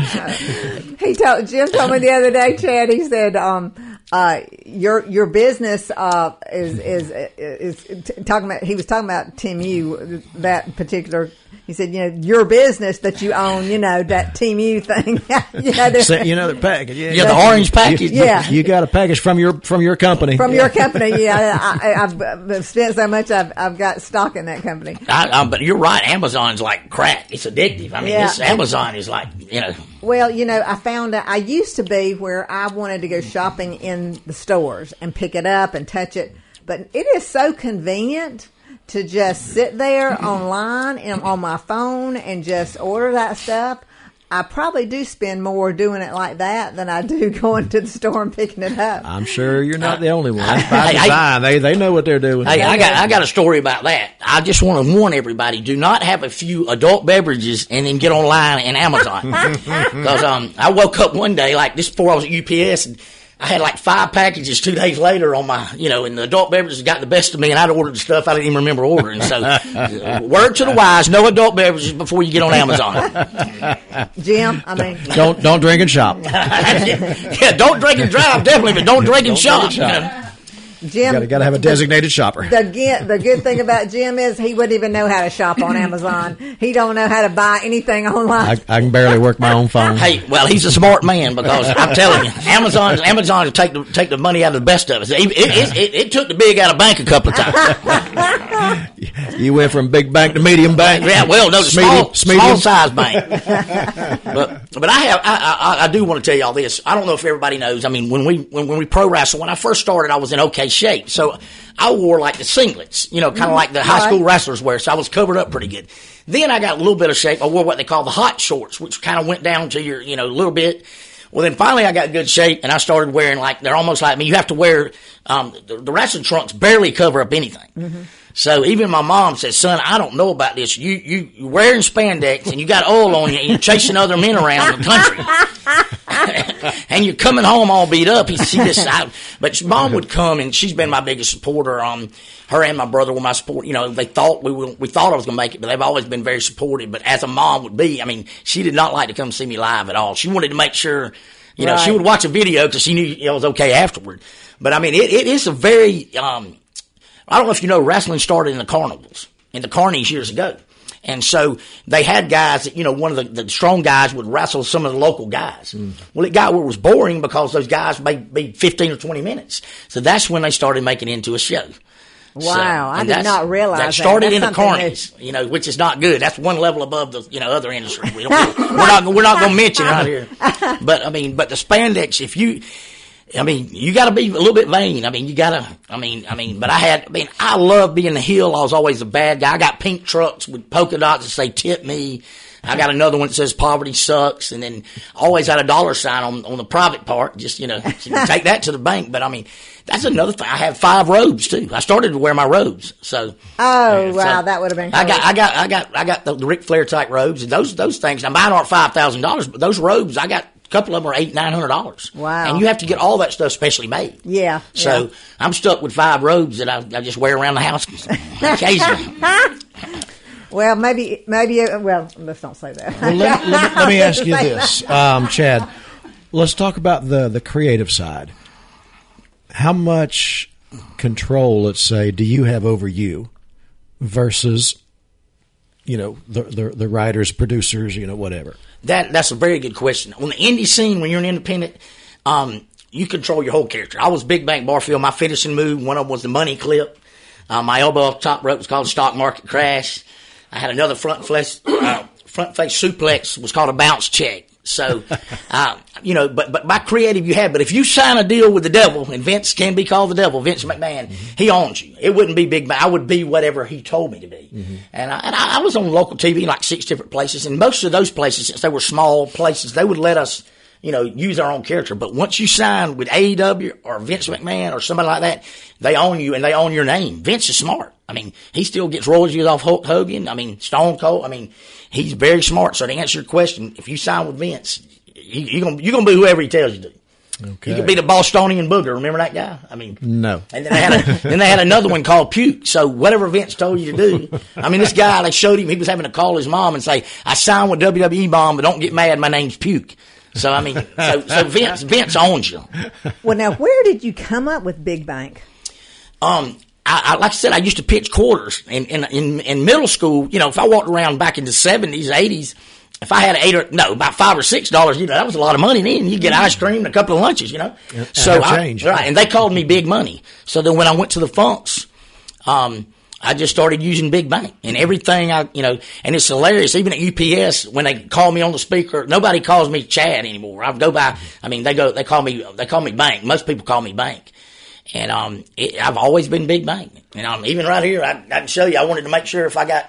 Jim told me the other day, Chad, he said, your business is talking about. He was talking about Team U, that particular. He said, your business that you own, that Team U thing. the package. Yeah, the orange package. You got a package from your company. From your company, I've spent so much. I've got stock in that company. But you're right. Amazon's like crack. It's addictive. This Amazon is like, Well, I found out I used to be where I wanted to go shopping in the stores and pick it up and touch it, but it is so convenient to just sit there online and on my phone and just order that stuff. I probably do spend more doing it like that than I do going to the store and picking it up. I'm sure you're not the only one. By design, they know what they're doing. Hey, I got a story about that. I just want to warn everybody: do not have a few adult beverages and then get online and Amazon. Because I woke up one day like this before I was at UPS, and I had like 5 packages 2 days later on my, and the adult beverages got the best of me, and I'd ordered stuff I didn't even remember ordering. So, word to the wise: no adult beverages before you get on Amazon. Jim, I mean, don't drink and shop. Yeah, don't drink and drive, definitely, but don't drink and shop. Jim, got to have a designated shopper. The good thing about Jim is he wouldn't even know how to shop on Amazon. He don't know how to buy anything online. I can barely work my own phone. Hey, well, he's a smart man, because I'm telling you, Amazon will take the money out of the best of us. It took the big out of bank a couple of times. You went from big bank to medium bank. Yeah, well, no, small size bank. But I do want to tell y'all this. I don't know if everybody knows. I mean, when we pro wrestle, when I first started, I was in okay shape. So I wore like the singlets, kind of like the high school wrestlers wear. So I was covered up pretty good. Then I got a little bit of shape. I wore what they call the hot shorts, which kind of went down to your, a little bit. Well, then finally I got good shape, and I started wearing they're almost like me. You have to wear, the wrestling trunks barely cover up anything. Mm-hmm. So even my mom said, "Son, I don't know about this. You're wearing spandex and you got oil on you and you're chasing other men around the country. And you're coming home all beat up." But mom would come, and she's been my biggest supporter. Her and my brother were my support. They thought we thought I was going to make it, but they've always been very supportive. But as a mom would be, I mean, she did not like to come see me live at all. She wanted to make sure, she would watch a video because she knew it was okay afterward. But I mean, it is a very, I don't know if you know, wrestling started in the carnivals, in the carnies years ago. And so they had guys that, one of the strong guys would wrestle some of the local guys. Mm. Well, it got where it was boring because those guys made 15 or 20 minutes. So that's when they started making it into a show. Wow, I did not realize that. That started in the carnies, which is not good. That's one level above the, other industry. We're not going to mention it right here. But the spandex, you got to be a little bit vain. But I love being the heel. I was always a bad guy. I got pink trucks with polka dots that say "tip me." I got another one that says "poverty sucks," and then always had a dollar sign on the private part. Just, so you can take that to the bank. But that's another thing. I have 5 robes too. I started to wear my robes. So. Oh, wow. That would have been cool. I got the Ric Flair type robes, and those things. Now mine aren't $5,000, but those robes I got. A couple of them are $800-900. Wow! And you have to get all that stuff specially made. Yeah. So I'm stuck with 5 robes that I just wear around the house occasionally. Well, maybe. Well, let's not say that. Well, let me ask you this, Chad. Let's talk about the creative side. How much control, let's say, do you have over you versus, the writers, producers, whatever? That's a very good question. On the indie scene, when you're an independent, you control your whole character. I was Big Bank Barfield. My finishing move, one of them was the money clip. My elbow off the top rope was called a stock market crash. I had another front face suplex was called a bounce check. So, but by creative you have. But if you sign a deal with the devil, and Vince can be called the devil, Vince McMahon, he owns you. It wouldn't be Big Bang. I would be whatever he told me to be. Mm-hmm. And I was on local TV, like 6 different places, and most of those places, since they were small places, they would let us, use our own character. But once you sign with AEW or Vince McMahon or somebody like that, they own you and they own your name. Vince is smart. He still gets royalties off Hulk Hogan. Stone Cold. He's very smart. So to answer your question, if you sign with Vince, you're gonna be whoever he tells you to. Okay. You could be the Bostonian Booger. Remember that guy? No. And then they had another one called Puke. So whatever Vince told you to do. This guy, they showed him, he was having to call his mom and say, "I signed with WWE, Mom, but don't get mad. My name's Puke." So so Vince owns you. Well, now where did you come up with Big Bank? I like I said, I used to pitch quarters in middle school. If I walked around back in the 70s, 80s, if I had about $5 or $6, that was a lot of money then. You get ice cream and a couple of lunches, Yep, so change. Right, and they called me Big Money. So then when I went to the Funks, I just started using Big Bank and everything. And it's hilarious. Even at UPS, when they call me on the speaker, nobody calls me Chad anymore. I go by. They call me Bank. Most people call me Bank. And I've always been Big Bank. And even right here, I can show you. I wanted to make sure if I got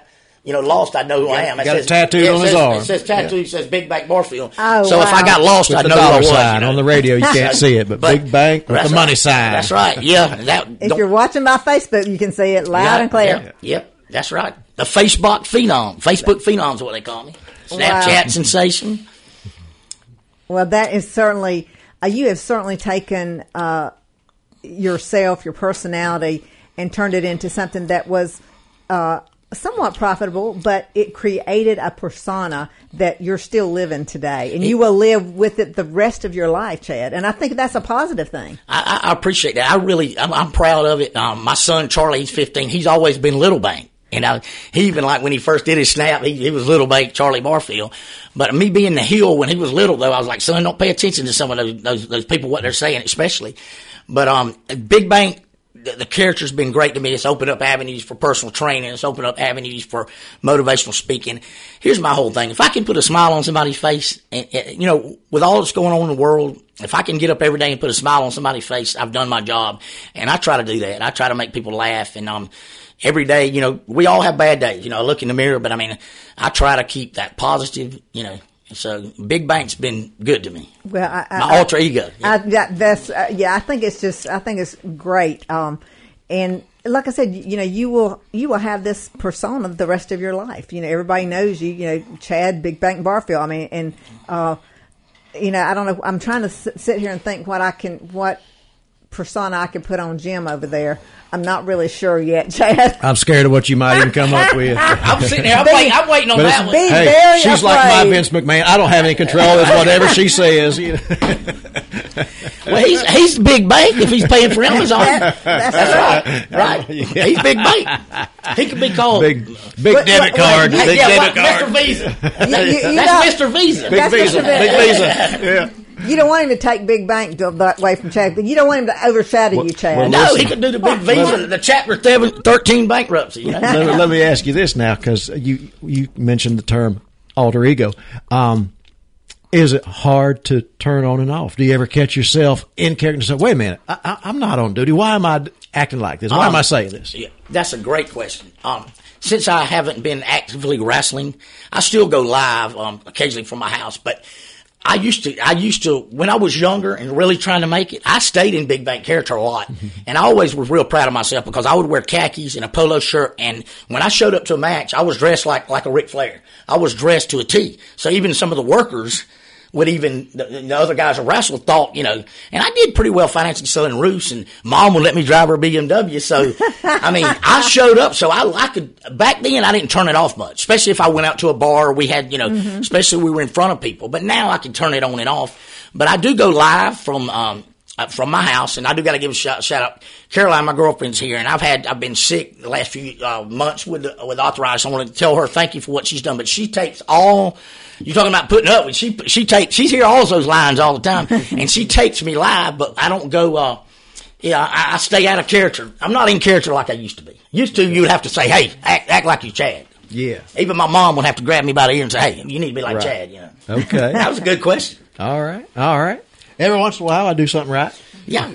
lost, I know who I am. Got it tattooed on his arm. It says tattoo. It says Big Bank Barfield. Oh, so if I got lost, with I the know who I dollar was. sign on the radio, you can't see it, but Big Bank with the money sign. That's right. Yeah. If you're watching by Facebook, you can see it loud and clear. Yep. That's right. The Facebook Phenom is what they call me. Snapchat sensation. Well, that is certainly, you have certainly taken yourself, your personality, and turned it into something that was somewhat profitable, but it created a persona that you're still living today, and you will live with it the rest of your life, Chad. And I think that's a positive thing. I appreciate that. I'm proud of it. My son, Charlie, he's 15. He's always been Little Bank. He even, like, when he first did his snap, he was Little Bank Charlie Barfield. But me being the heel when he was little, though, I was like, son, don't pay attention to some of those people, what they're saying, especially. But Big Bank, the character's been great to me. It's opened up avenues for personal training. It's opened up avenues for motivational speaking. Here's my whole thing. If I can put a smile on somebody's face, and with all that's going on in the world, if I can get up every day and put a smile on somebody's face, I've done my job. And I try to do that. I try to make people laugh. And every day, we all have bad days. I look in the mirror, but I try to keep that positive, So Big Bank's been good to me. Well, my alter ego. I think it's great. And like I said, you will have this persona the rest of your life. Everybody knows you. Chad Big Bank Barfield. I don't know. I'm trying to sit here and think what persona I can put on Jim over there. I'm not really sure yet, Chad. I'm scared of what you might even come up with. I'm sitting here. I'm waiting on that one. Hey, she's afraid. Like my Vince McMahon. I don't have any control. It's whatever she says. Well, he's the Big Bank if he's paying for Amazon. That's right. Yeah. He's Big Bank. He could be called big debit card. Big debit card. Mr. Visa. That's Mr. Visa. Big Visa. Big Visa. Yeah. You don't want him to take Big Bank away from Chad, but you don't want him to overshadow you, Chad. Well, no, he could do the Big Visa, the Chapter 13 bankruptcy. Let me ask you this now, because you mentioned the term alter ego. Is it hard to turn on and off? Do you ever catch yourself in character and say, wait a minute, I'm not on duty. Why am I acting like this? Why am I saying this? Yeah, that's a great question. Since I haven't been actively wrestling, I still go live occasionally from my house, but I used to, when I was younger and really trying to make it, I stayed in Big Bank character a lot. And I always was real proud of myself because I would wear khakis and a polo shirt. And when I showed up to a match, I was dressed like a Ric Flair. I was dressed to a T. So even some of the workers would the other guys who wrestled thought, and I did pretty well financially selling roofs, and Mom would let me drive her BMW. So, I showed up, so I could, back then I didn't turn it off much, especially if I went out to a bar, we had, especially we were in front of people, but now I can turn it on and off. But I do go live from my house, and I do got to give a shout out. Caroline, my girlfriend's here, and I've been sick the last few months with arthritis. I want to tell her thank you for what she's done, but she takes all. You're talking about putting up with. She's here all those lines all the time, and she takes me live, but I don't go. I stay out of character. I'm not in character like I used to be. Used to, you would have to say, "Hey, act like you Chad." Yeah. Even my mom would have to grab me by the ear and say, "Hey, you need to be like Chad." Okay. That was a good question. All right. Every once in a while, I do something right. Yeah,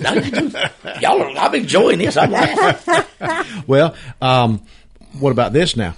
I'm enjoying this. I'm laughing. Well, what about this now?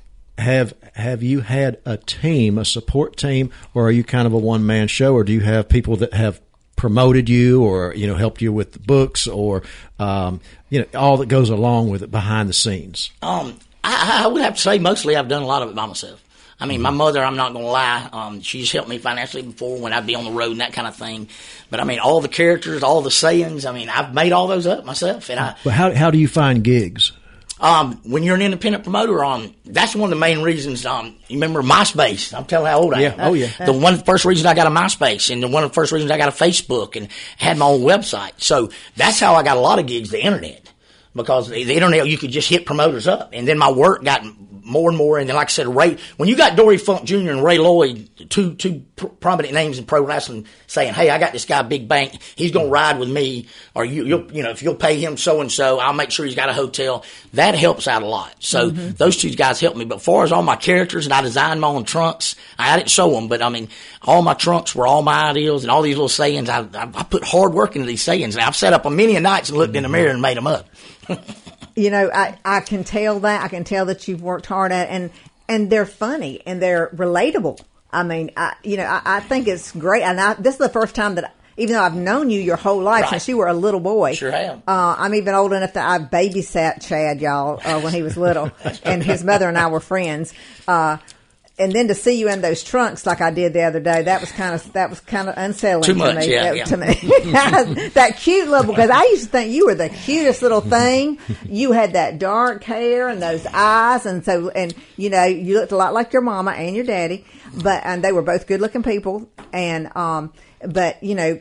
Have you had a team, a support team, or are you kind of a one-man show, or do you have people that have promoted you or, helped you with the books or, all that goes along with it behind the scenes? I would have to say mostly I've done a lot of it by myself. My mother, I'm not going to lie, she's helped me financially before when I'd be on the road and that kind of thing. But, all the characters, all the sayings, I've made all those up myself. But how do you find gigs? When you're an independent promoter, that's one of the main reasons. You remember MySpace? I'm telling how old I am. Oh yeah. One of the first reasons I got a MySpace, and one of the first reasons I got a Facebook, and had my own website. So that's how I got a lot of gigs. The internet, because the internet you could just hit promoters up, and then my work got more and more. And then, like I said, when you got Dory Funk Jr. and Ray Lloyd, two prominent names in pro wrestling, saying, "Hey, I got this guy Big Bank. He's going to ride with me, or if you'll pay him so and so, I'll make sure he's got a hotel." That helps out a lot. So those two guys helped me. But as far as all my characters, and I designed my own trunks, I didn't sew them, but all my trunks were all my ideals and all these little sayings. I put hard work into these sayings, and I've sat up many a nights and looked in the mirror and made them up. I can tell that. I can tell that you've worked hard at it. and they're funny and they're relatable. I mean, I think it's great. And this is the first time that, even though I've known you your whole life since you were a little boy. Sure have. I'm even old enough that I babysat Chad, y'all, when he was little, and his mother and I were friends. And then to see you in those trunks like I did the other day, that was kind of unsettling Too much, to me. That cute little, because I used to think you were the cutest little thing. You had that dark hair and those eyes, and you looked a lot like your mama and your daddy, and they were both good looking people. And but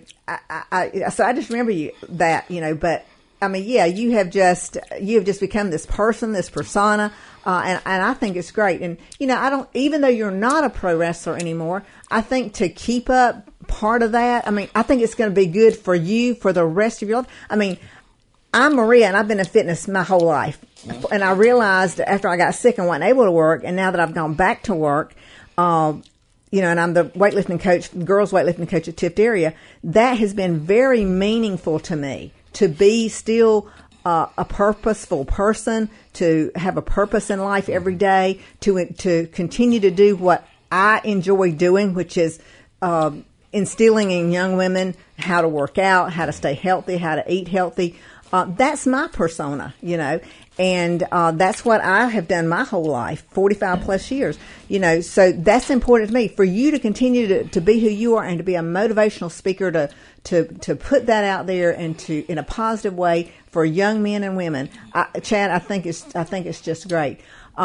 so I just remember you that, but I mean, yeah, you have just become this person, this persona. And I think it's great. And, even though you're not a pro wrestler anymore, I think to keep up part of that, I mean, I think it's going to be good for you for the rest of your life. I mean, I'm Maria and I've been in fitness my whole life. And I realized after I got sick and wasn't able to work, and now that I've gone back to work, and I'm the weightlifting coach, girls weightlifting coach at Tift area, that has been very meaningful to me to be still a purposeful person, to have a purpose in life every day, to continue to do what I enjoy doing, which is instilling in young women how to work out, how to stay healthy, how to eat healthy. That's my persona, and that's what I have done my whole life, 45 plus years, so that's important to me, for you to continue to be who you are and to be a motivational speaker, to put that out there and in a positive way for young men and women. Chad, I think it's just great.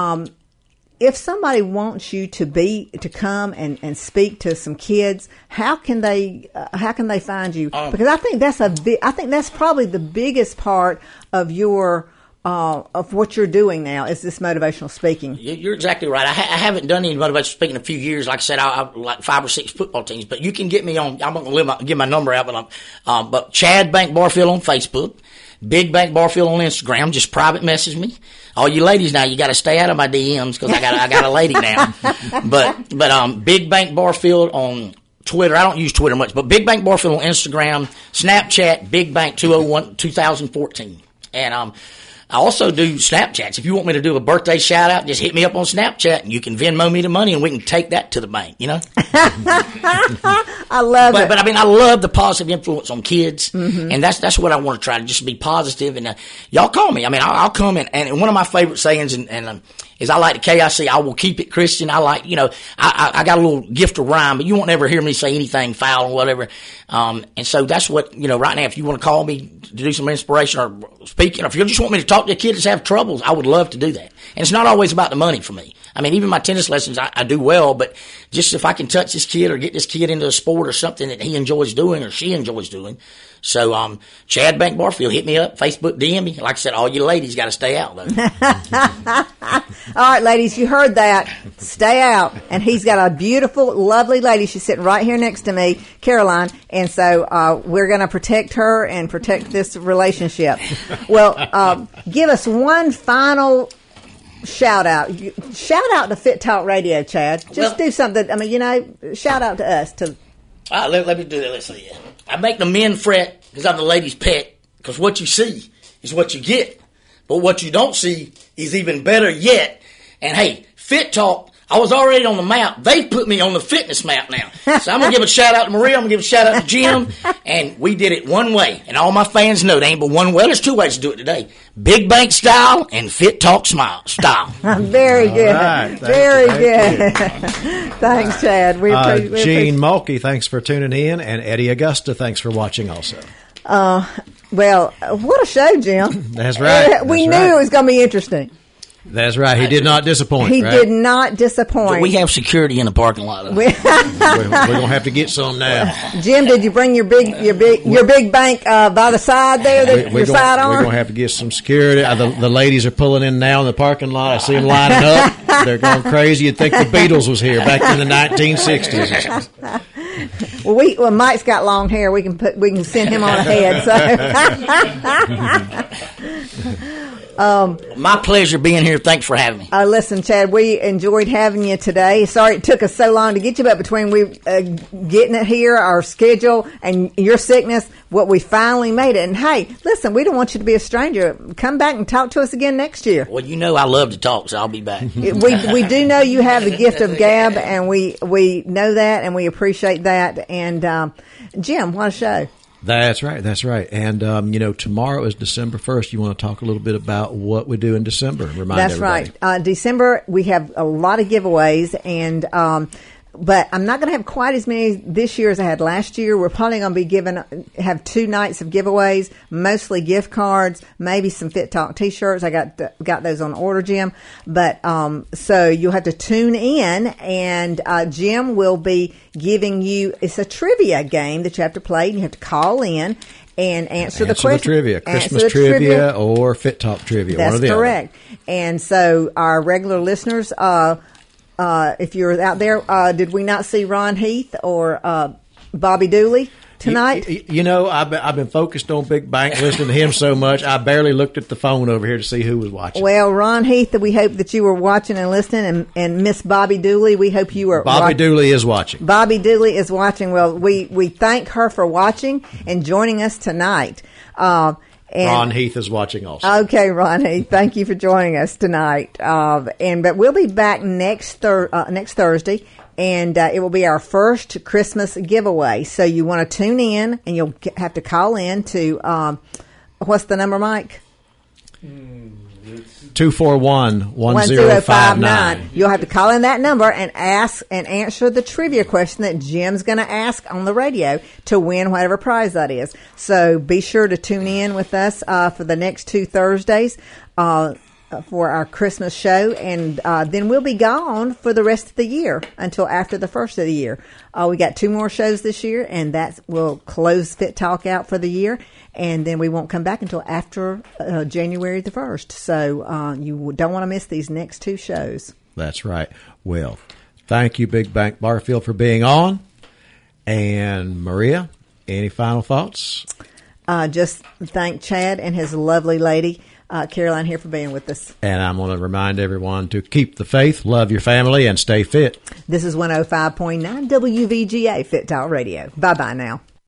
If somebody wants you to come and speak to some kids, how can they find you? Because I think that's probably the biggest part of your of what you're doing now is this motivational speaking. You're exactly right. I haven't done any motivational speaking in a few years. Like I said, I like 5 or 6 football teams. But you can get me on. I'm not going to give my number out, but Chad Bank Barfield on Facebook, Big Bank Barfield on Instagram. Just private message me. All you ladies now, you got to stay out of my DMs because I got a lady now. But Big Bank Barfield on Twitter. I don't use Twitter much, but Big Bank Barfield on Instagram, Snapchat, Big Bank 201 2014, and I also do Snapchats. If you want me to do a birthday shout out, just hit me up on Snapchat and you can Venmo me the money and we can take that to the bank, I love it. But I mean, I love the positive influence on kids, and that's what I want to try to just be positive. And y'all call me. I mean, I'll come in. And one of my favorite sayings is I like the KIC. I will keep it Christian. I like, I got a little gift of rhyme, but you won't ever hear me say anything foul or whatever. And so that's what, right now, if you want to call me to do some inspiration or speak, if you just want me to talk to a kid that's have troubles, I would love to do that. And it's not always about the money for me. I mean, even my tennis lessons, I do well, but just if I can touch this kid or get this kid into a sport or something that he enjoys doing or she enjoys doing. So, Chad Bank Barfield, hit me up, Facebook, DM me. Like I said, all you ladies got to stay out, though. All right, ladies, you heard that. Stay out. And he's got a beautiful, lovely lady. She's sitting right here next to me, Caroline. And so we're going to protect her and protect this relationship. Well, give us one final shout out. Shout out to Fit Talk Radio, Chad. Just do something. I mean, shout out to us. Let me do that. Let's see. I make the men fret because I'm the ladies' pet, because what you see is what you get. But what you don't see is even better yet. And hey, Fit Talk, I was already on the map. They put me on the fitness map now. So I'm going to give a shout out to Maria. I'm going to give a shout out to Jim. And we did it one way. And all my fans know there ain't but one way. Well, there's 2 ways to do it today. Big Bank style and Fit Talk style. Very good. Right. Very good. Thanks, Chad. We appreciate Gene Mulkey, thanks for tuning in. And Eddie Augusta, thanks for watching also. Well, what a show, Jim. That's right. We knew it was going to be interesting. That's right. He did not disappoint. He did not disappoint. We have security in the parking lot. We're going to have to get some now. Jim, did you bring your big bank by the side there? Your side arm? We're going to have to get some security. The ladies are pulling in now in the parking lot. I see them lining up. They're going crazy. You'd think the Beatles was here back in the 1960s. Well, Mike's got long hair. We can send him on ahead. So. My pleasure being here. Thanks for having me. Listen, Chad, we enjoyed having you today. Sorry it took us so long to get you, but between getting it here, our schedule, and your sickness, we finally made it. And hey, listen, we don't want you to be a stranger. Come back and talk to us again next year. Well, I love to talk, so I'll be back. We do know you have the gift of gab, and we know that, and we appreciate that. And Jim, what a show. That's right. And, tomorrow is December 1st. You want to talk a little bit about what we do in December? Remind everybody. That's right. December, we have a lot of giveaways, and but I'm not going to have quite as many this year as I had last year. We're probably going to be have 2 nights of giveaways, mostly gift cards, maybe some Fit Talk T-shirts. I got those on order, Jim. But so you'll have to tune in, and Jim will be giving you. It's a trivia game that you have to play, and you have to call in and answer the question. Trivia, Christmas trivia, or Fit Talk trivia. That's one or the correct. Other. And so our regular listeners. If you're out there, did we not see Ron Heath or Bobby Dooley tonight? I've been focused on Big Bank, listening to him so much, I barely looked at the phone over here to see who was watching. Well, Ron Heath, we hope that you were watching and listening, and Miss Bobby Dooley, we hope you were. Bobby Dooley is watching. Bobby Dooley is watching. Well, we thank her for watching and joining us tonight. And Ron Heath is watching also. Okay, Ron Heath, thank you for joining us tonight. But we'll be back next Thursday, and it will be our first Christmas giveaway. So you want to tune in, and you'll have to call in to what's the number, Mike? 241-1059. You'll have to call in that number and ask and answer the trivia question that Jim's going to ask on the radio to win whatever prize that is. So be sure to tune in with us for the next 2 Thursdays for our Christmas show, and then we'll be gone for the rest of the year until after the first of the year. We got 2 more shows this year, and that will close Fit Talk out for the year. And then we won't come back until after January the 1st. So you don't want to miss these next 2 shows. That's right. Well, thank you, Big Bank Barfield, for being on. And Maria, any final thoughts? Just thank Chad and his lovely lady, Caroline, here for being with us. And I'm going to remind everyone to keep the faith, love your family, and stay fit. This is 105.9 WVGA Fit Talk Radio. Bye-bye now.